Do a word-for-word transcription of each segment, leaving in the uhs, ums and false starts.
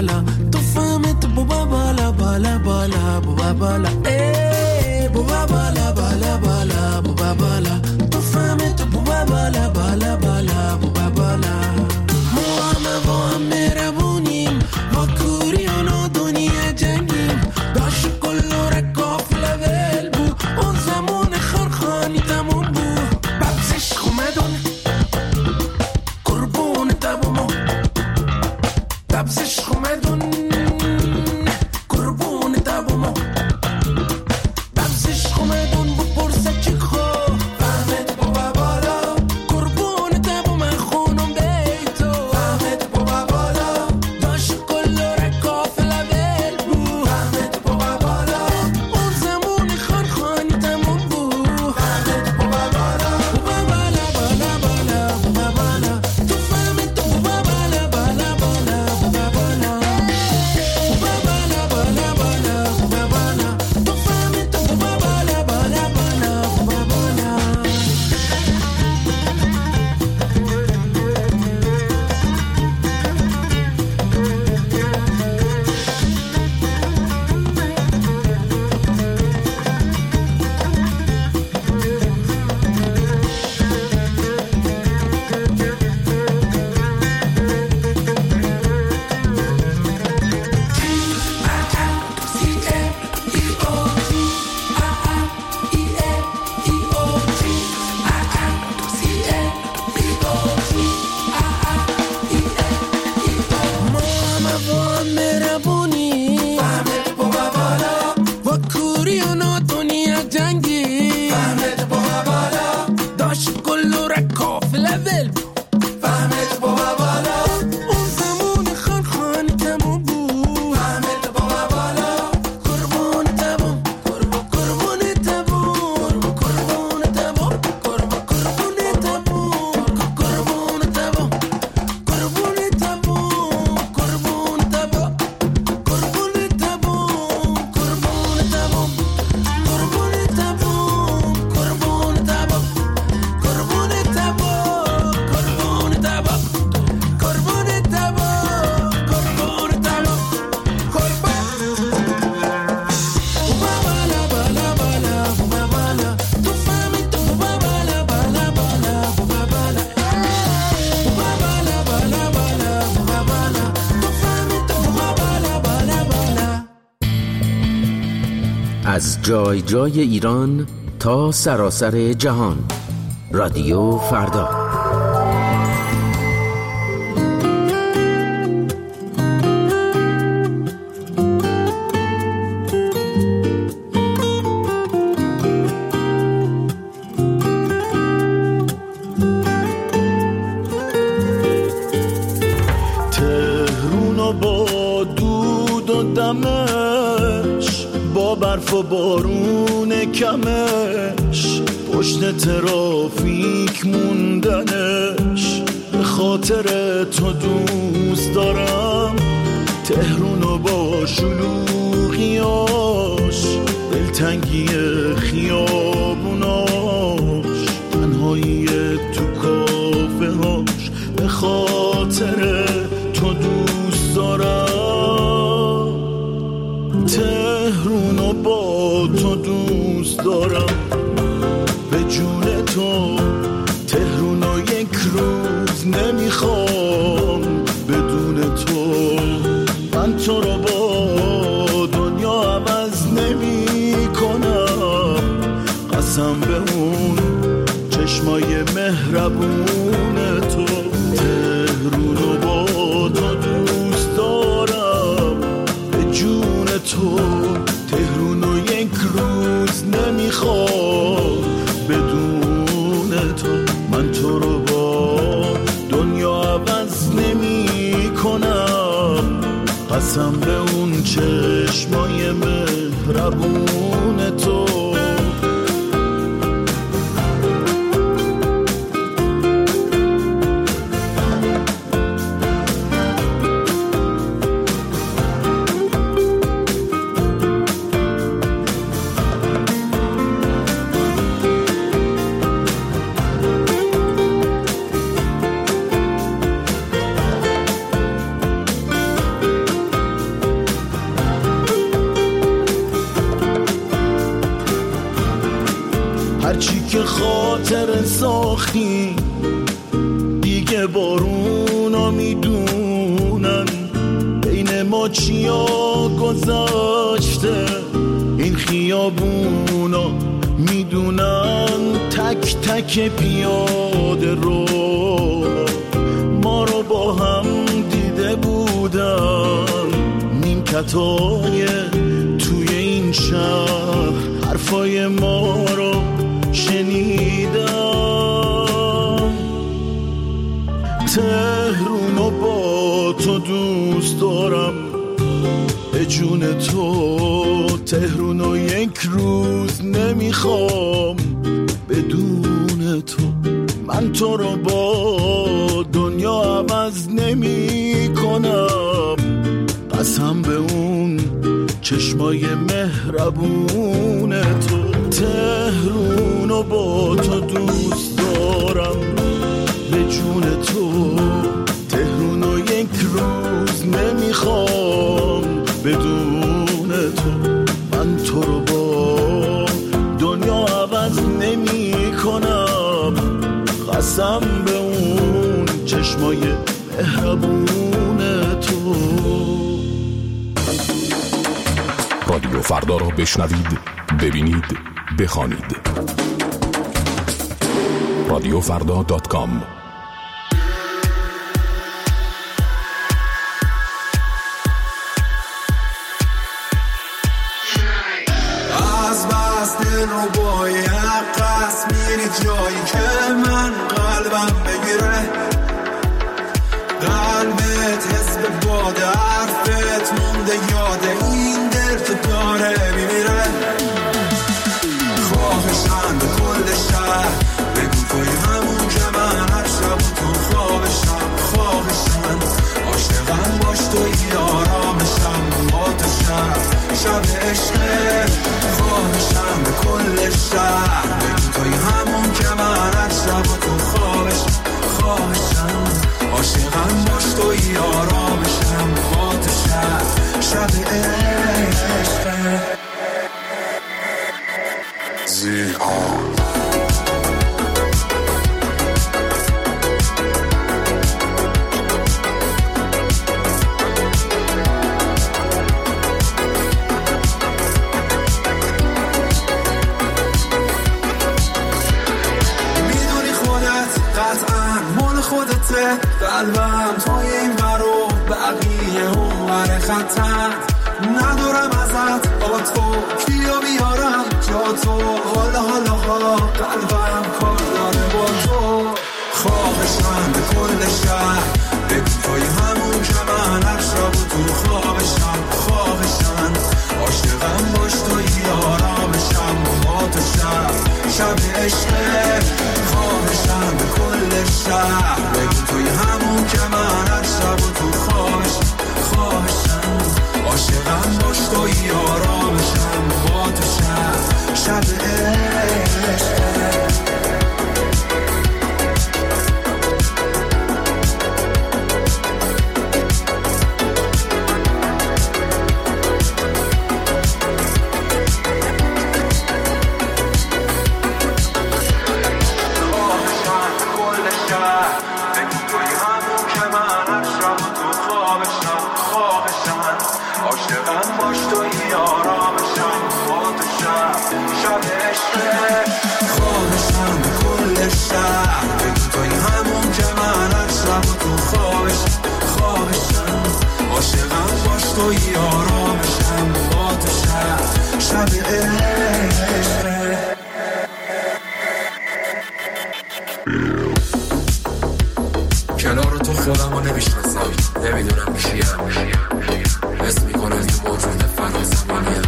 بالا تو فهمت بوبا بالا بالا بالا بوبا بالا ای بوبا بالا بالا بالا بوبا بالا تو فهمت بوبا بالا بالا بالا بوبا بالا ما همه با هم مهربونیم با کوریان و دنیا جنگیم داشت کلو رکافله ول بو اون زمان خرخانی تموم بو ببزش خومدون قربون تبومو ببزش خومدون قربون تبومو ببزش خومدون بو پرسه چی خو فهمت بابا بالا قربون تبوم خونم بیتو فهمت بابا بالا داشت کلو رکافله ول بو فهمت بابا بالا اون زمان خرخانی تموم بو فهمت بابا بالا بابا بالا بالا بالا بابا بالا تو فهمت بابا بالا بالا بالا بابا بالا بابا بالا بالا بالا بابا بالا تو فهمت بابا بالا بالا بالا بابا بالا ما همه با هم مهربونی فهمت بابا بالا و کوریان و دنیا جنگی فهمت بابا بالا داشت کلو رکافله ول فهمت بابا بالا اون زمان خرخانی تموم بود فهمت بابا بالا قربون تبوم قربون قربون تبوم قربون تبوم قربون قربون تبوم قربون تبوم قربون تبوم قربون تبوم قربون تبوم قربون تبوم قربون تبوم قربون تبوم قربون تبوم قربون تبوم قربون تبوم قربون تبوم بوبا بالا بالا بالا بوبا بالا تو فهمت بوبا بالا بالا بالا بوبا بالا بوبا بالا بالا بالا بوبا بالا تو فهمت بوبا بالا بالا بالا از جای جای ایران تا سراسر جهان رادیو فردا. تهرون و با دود و دمش با برف و بارون کمش پشت ترافیک موندنش به خاطر تو دوست دارم تهرون و با شلوغیاش دلتنگی خیابوناش تنهایی تو کافه هاش به خاطر تو دوست دارم تهرون و با تو دوست دارم به جون تو تهرون و یک روز نمیخوام بدون تو من تو رو با دنیا عوض نمی کنم قسم به اون چشمای مهربون تو تهرون و با تو دوست دارم به جون تو تهرون و یک روز نمیخوام بدون تو من تو رو با دنیا عوض نمی کنم قسم به اون چشمای مهربون تو هرچی که خاطر ساختی دیگه بارونا میدونن بین ما چیا گذاشته، این خیابونا میدونن تک تک پیاده رو ما رو با هم دیده بودن، نیمکتای توی این شهر حرفای ما رو شنیدم. تهرونو با تو دوست دارم به جون تو، تهرونو یک روز نمیخوام بدون تو. من تو رو با دنیا عوض نمی کنم، قسم به اون چشمای مهربون تو. تهرونو با تو دوست دارم به جون تو، تهرونو یک روز نمیخوام بدون تو. من تو رو با دنیا عوض نمی کنم، قسم به اون چشمای مهربون تو. رادیو فردا رو بشنوید، ببینید، بخوانید. رادیو فردا دات کام. از بس دل رو باید قصد میری جایی که من قلبم بگیره، قلبت حس به باد حرفت مونده یاد این دل تو داره میمیره. خواهشم به کل شهر بگو توی همون که من هر شب تو خوابشم. خواهشم عاشقم باش توی آرامشم با تو شب شب عشقه. خواهشم به کل شهر بگو توی همون که من هر شب تو خوابشم. خواهشم عاشقم باش توی آرامشم با تو شب شب عشقه. زیاد قلبم توی این برو بقیه اون ور خطر. ندارم ازت با تو کیو بیارم جا تو. حالا حالا حالا قلبم کار داره با تو. خواهشم به کل شهر بگو توی همون که من هر شب تو خوابشم. خواهشم عاشقم باش توی آرامشم با تو شب شب عشقه. خواهشم به کل شهر بگو توی همون که من هر شب تو خوابشم. خواهشم عاشقم باش توی آرامشم با تو شب شب عشقه. توی آرامشم با تو شب شب عشقه. کنار تو خودم رو نمیشناسم، نمیدونم کیم، حس میکنم که موجود فرازمانیم.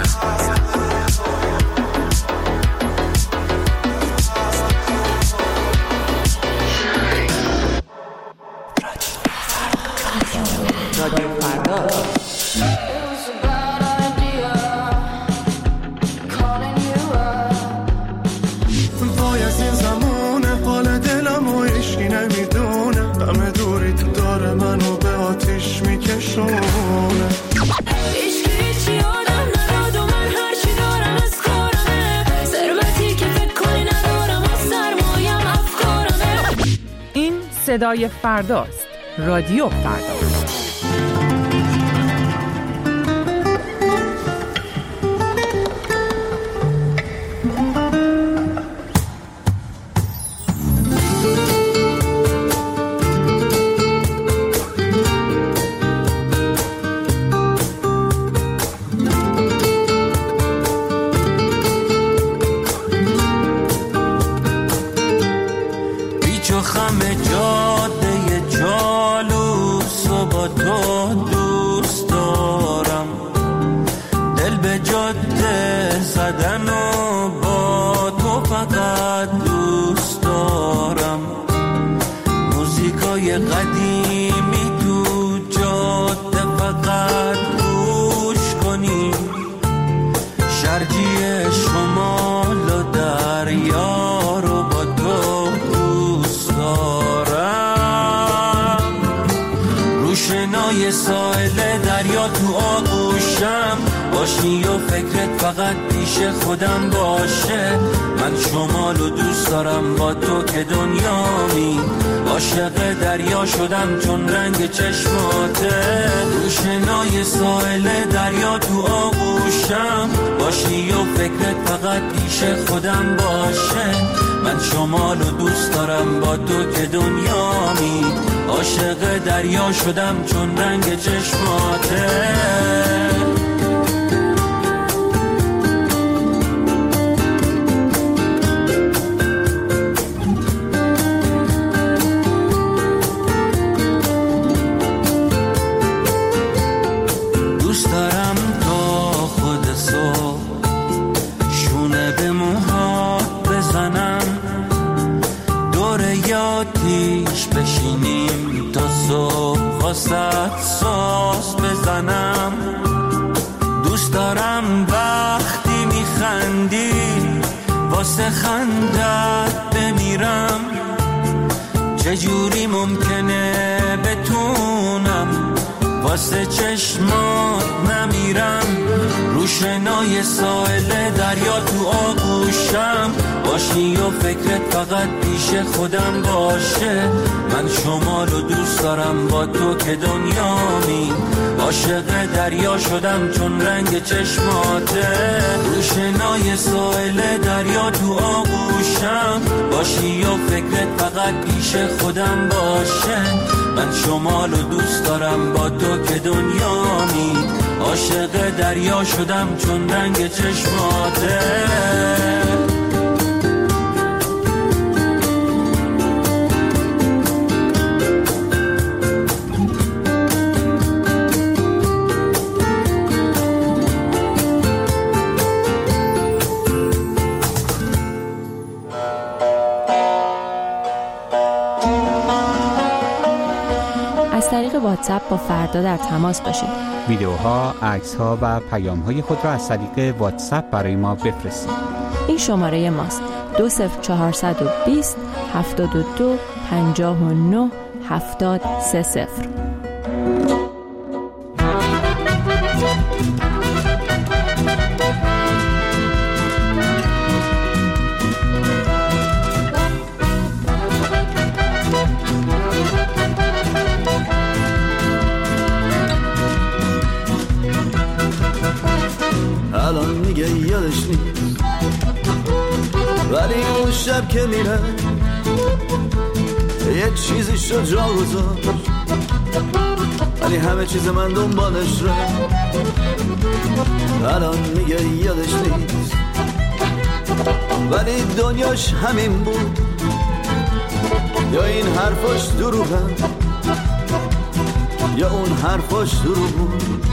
رادیو فردا. وای از این زمان حال دلم و عشقی نمیدونه، غم دوری تو داره منو به آتیش میکشونه. عشقی چی آدم نداد و من هرچی دارم از کارمه، ثروتی که فکر کنی صدای فرداست. رادیو فردا. باشی و فکرت فقط پیش خودم باشه. من شمالو دوست دارم با تو که دنیامی. عاشق دریا شدم چون رنگ چشماته. روشنای ساحل دریا تو آغوشم. باشی و فکرت فقط پیش خودم باشه. من شمالو دوست دارم با تو که دنیامی. عاشق دریا شدم چون رنگ چشماته. واسه ساز بزنم. دوست دارم وقتی میخندی واسه خندت بمیرم. چجوری ممکنه بتونم واسه چشمات نمیرم. روشنای ساحل دریا تو آغوشم. باشی و فکرت فقط پیش خودم باشه. من شمالو دوست دارم با تو که دنیامی. عاشق دریا شدم چون رنگ چشماته. روشنای ساحل دریا تو آغوشم. باشی و فکرت فقط پیش خودم باشه. من شمالو دوست دارم با تو که دنیامی. عاشق دریا شدم چون رنگ چشماته. از طریق واتساپ با فردا در تماس باشید. ویدیوها، عکس‌ها و پیام‌های خود را از طریق واتساپ برای ما بفرستید. این شماره ماست: دو صفر چهارصد و بیست هفتاد و دو پنجاه و نه هفتاد سه صفر. الان میگه یادش نیست، ولی اون شب که میره یه چیزی شد جا گذاشت، ولی همه چیز من دنبالش ره. الان میگه یادش نیست، ولی دنیاش همین بود، یا این حرفاش دروغه یا اون حرفاش دروغ بود.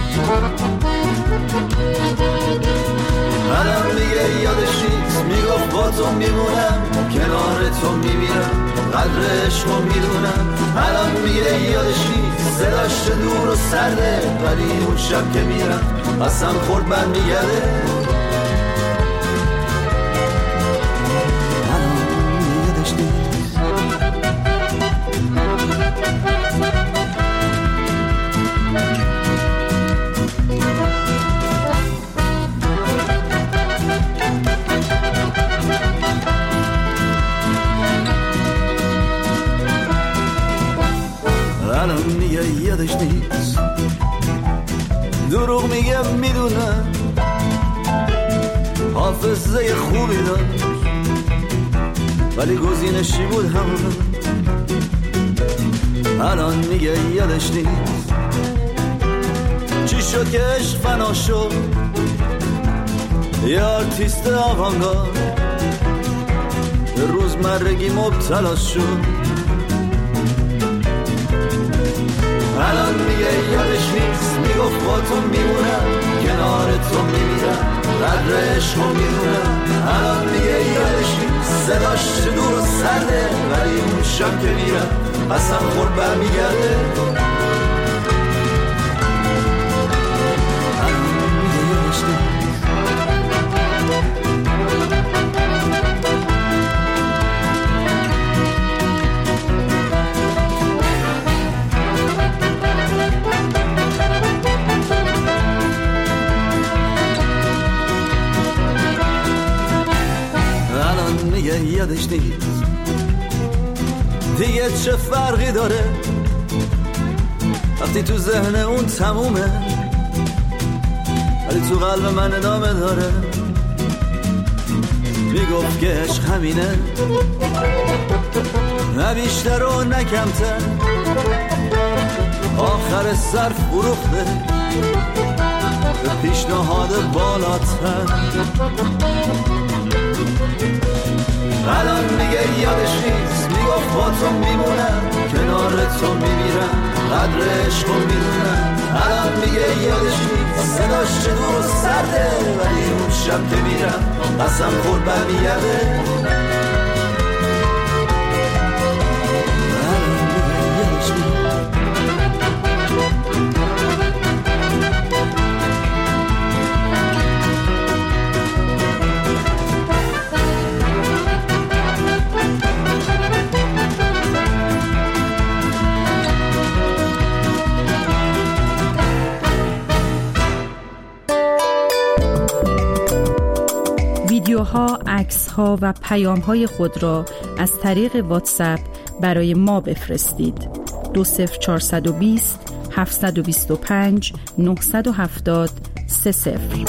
الان میگه یادش نیست، میگفت با تو میمونم، کنار تو میمیرم، قدر عشقو میدونم. الان میگه یادش نیست، صداش دور و سرده، ولی اون شب که میرم قسم خورد برمیگرده. الان میگه یادش نیست. قصه خوبی داشت ولی گزینشی بود همون. الان میگه یادش نیست چی شد که عشق فنا شد. یه آرتیست آوانگارد به روزمرگی مبتلا شد. الان میگه یادش نیست میگفت با تو میمونم کنار تو میمیرم قدر عشقو میدونم. الان میگه یادش نیست صداش دور و سرده ولی اون شب که میرم قسم خورد برمیگرده. الان میگه یادش نیست. میگه یادش نیست دیگه چه فرقی داره وقتی تو ذهن اون تمومه ولی تو قلب من ادامه داره. میگفت که عشق همینه نه بیشتر و نه کمتر آخر سر فروخته به پیشنهاد بالاتر. الان میگه یادش نیست میگفت با تو میمونم کنار تو میمیرم قدر عشقو میدونم. الان میگه یادش نیست صداش چه دور و سرده ولی اون شب که میرم قسم خورد برمیگرده. الان میگه یادش نیست. ویدیوها، عکس‌ها و پیام‌های خود را از طریق واتساپ برای ما بفرستید. دو صفر چهارصد و بیست هفتصد و بیست و پنج نهصد و هفتاد سه صفر.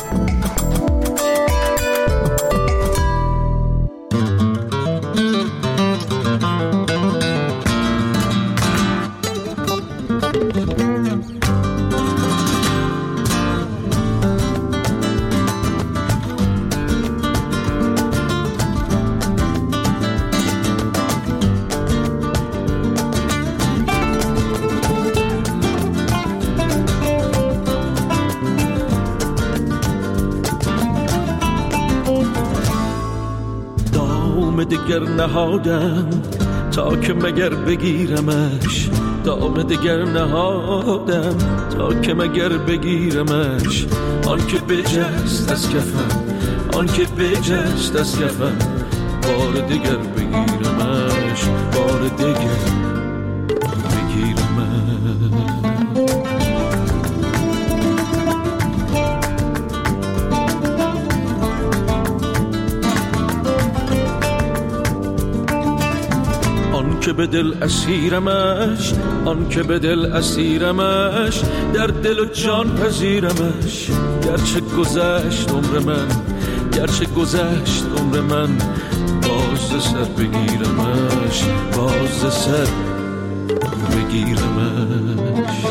دگر نهادم تا که مگر بگیرمش دام دگر نهادم تا که مگر بگیرمش. آن که بجست از کفم آن که بجست از کفم بار دگر بگیرمش بار دگر بگیرمش. آن که به دل اسیرمش آن که به دل اسیرمش در دل و جان پذیرمش. گرچه گذشت عمر من گرچه گذشت عمر من باز سر بگیرمش باز سر بگیرمش.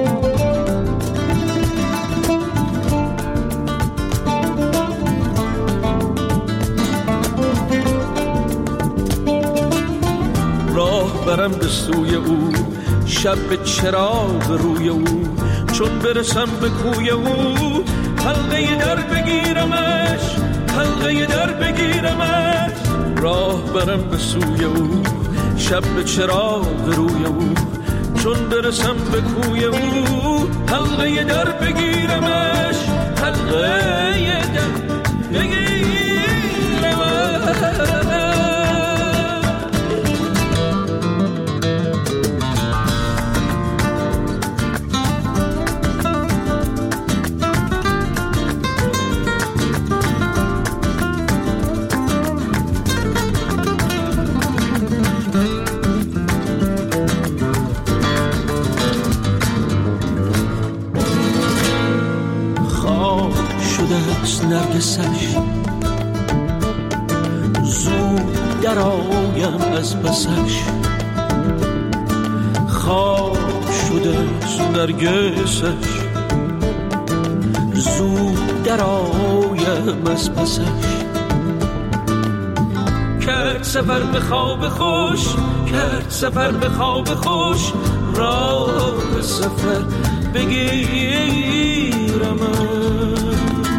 راه برم به سوی او شب به چراغ روی او چون برسم به کوی او حلقه در بگیرمش حلقه در بگیرمش. راه برم به سوی او شب به چراغ روی او چون برسم به کوی او حلقه در بگیرمش حلقه در بگیرمش. نرگسش زود در آیم از پسش، خواب شده نرگسش، زود در آیم از پسش. کرد سفر به خواب خوش، کرد سفر به خواب خوش، راه سفر بگیرمش.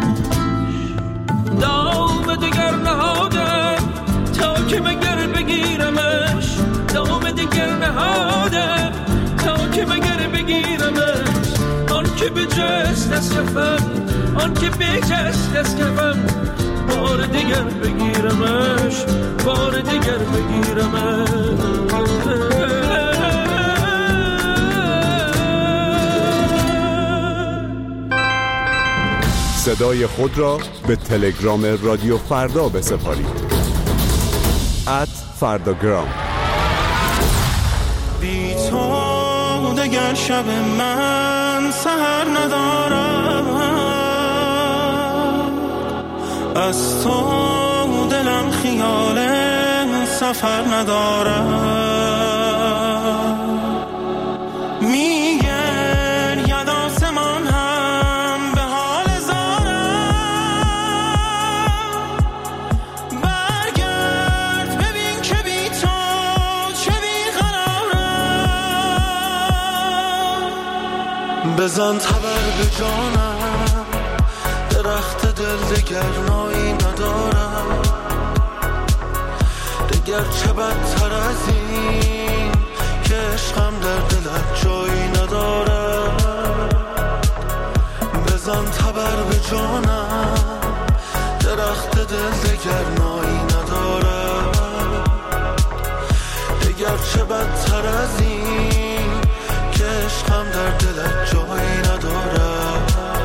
دام دگر نهادم تا که مگر بگیرمش، دام دگر نهادم تا که مگر بگیرمش. آن که بجست از کفم، آن که بجست از کفم، بار دیگر بگیرمش، بار دیگر بگیرمش. صدای خود را به تلگرام رادیو فردا بسپارید. ات فرداگرام. بی تو دگر شب من سحر ندارم، از تو دلم خیال سفر ندارم. میگن ید آسمان هم به حال زارم، برگرد ببین که بی تو چه بی قرارم. بزن تبر به جانم، درخت دل دگر نایی ندارم، دگر چه بدتر از این که عشقم در دلت جایی ندارم. بزن تبر به جانم، درخت دل دگر نایی ندارم، دگر چه بدتر از این که عشقم در دلت جایی ندارم.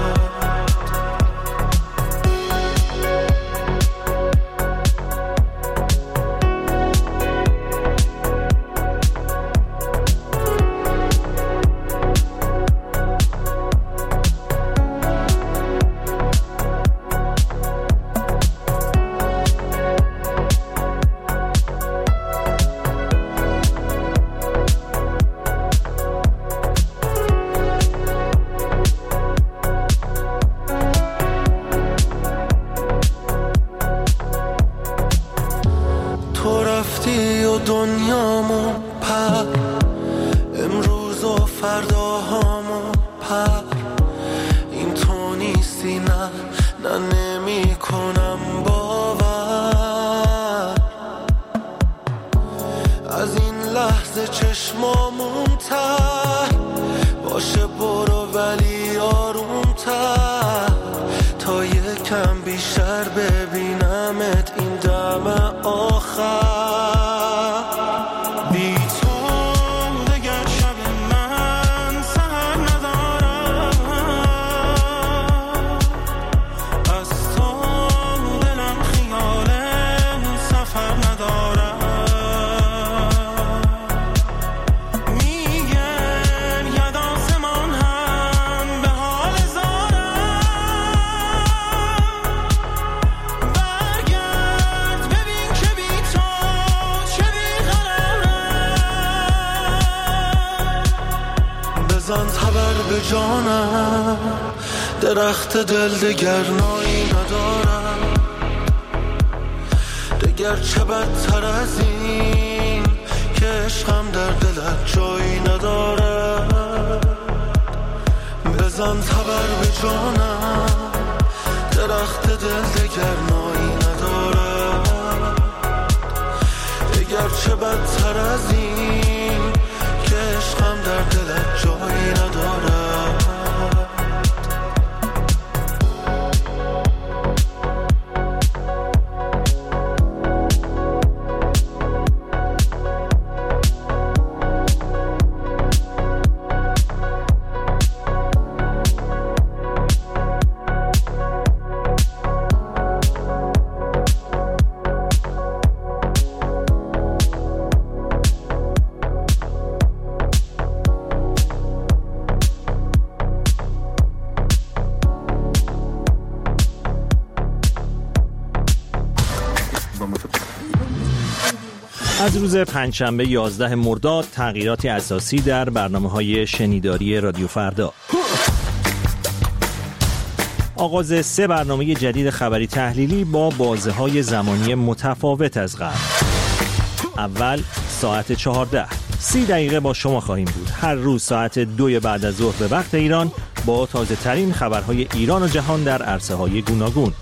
دنیامو پر، امروز و فرداهامو پر، این تو نیستی نه نه نمی کنم باور. از این لحظه چشمامون تر باشه، برو ولی آرومتر، تا یکم بیشتر ببینمت این دم آخر. به جانم، درخت دل دگر نایی ندارم، دگر چه بدتر از این که عشقم در دلت جایی ندارم. بزن تبر به جانم، درخت دل دگر نایی ندارم، دگر چه بدتر از این که عشقم در دلت جایی ندارم. از روز پنجشنبه یازده مرداد تغییراتی اساسی در برنامه‌های شنیداری رادیو فردا. آغاز سه برنامه جدید خبری تحلیلی با بازه‌های زمانی متفاوت از قبل. اول ساعت چهارده، سی دقیقه با شما خواهیم بود. هر روز ساعت دوی بعد از ظهر به وقت ایران با تازه ترین خبرهای ایران و جهان در عرصه‌های گوناگون.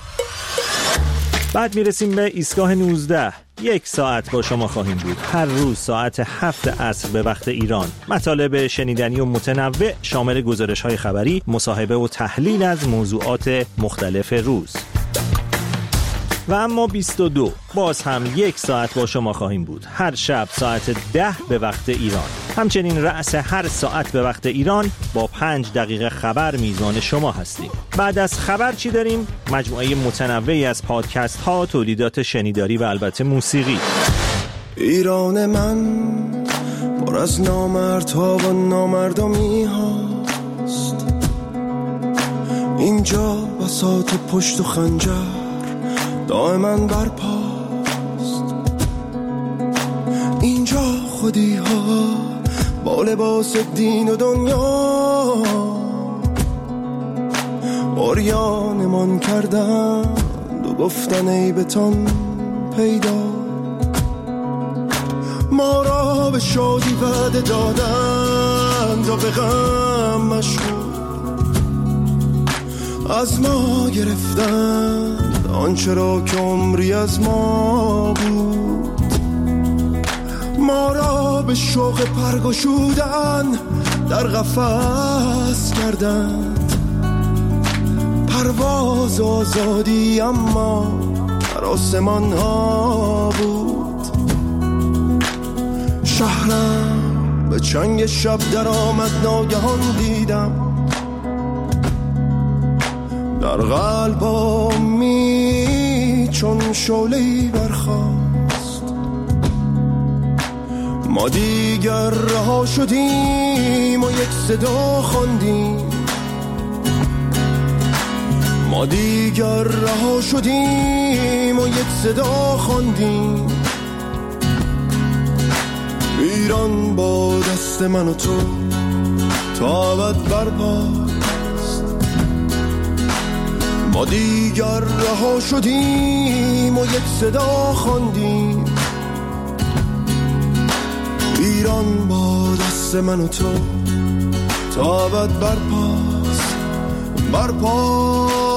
بعد میرسیم به ایستگاه نوزده. یک ساعت با شما خواهیم بود. هر روز ساعت هفت عصر به وقت ایران. مطالب شنیدنی و متنوع شامل گزارش‌های خبری، مصاحبه و تحلیل از موضوعات مختلف روز. و اما بیست و دو، باز هم یک ساعت با شما خواهیم بود. هر شب ساعت ده به وقت ایران. همچنین رأس هر ساعت به وقت ایران با پنج دقیقه خبر میزبان شما هستیم. بعد از خبر چی داریم؟ مجموعه متنوعی از پادکست ها، تولیدات شنیداری و البته موسیقی. ایران من پر از نامردها و نامردمی هاست، اینجا بساط پشت و خنجر دائما برپاست، اینجا خودی ها با لباس دین و دنیا عریانمان کردند و گفتن ای بتان پیدا، ما را به شادی وعده دادند و به غم مشغول از ما گرفتند آنچه را که عمری از ما بود، ما را به شوق پرگشودن در قفس کردند، پرواز آزادی اما در آسمان ها بود، شهرم به چنگ شب در آمد ناگهان دیدم، در قلبمی چون شعله‌ای برخاست، ما دیگر رها شدیم و یک صدا خواندیم، ما دیگر رها شدیم و یک صدا خواندیم، ایران با دست من و تو تا ابد برپاست، ما دیگر رها شدیم و یک صدا خواندیم، ایران با دست من و تو تا ابد برپاست برپاست.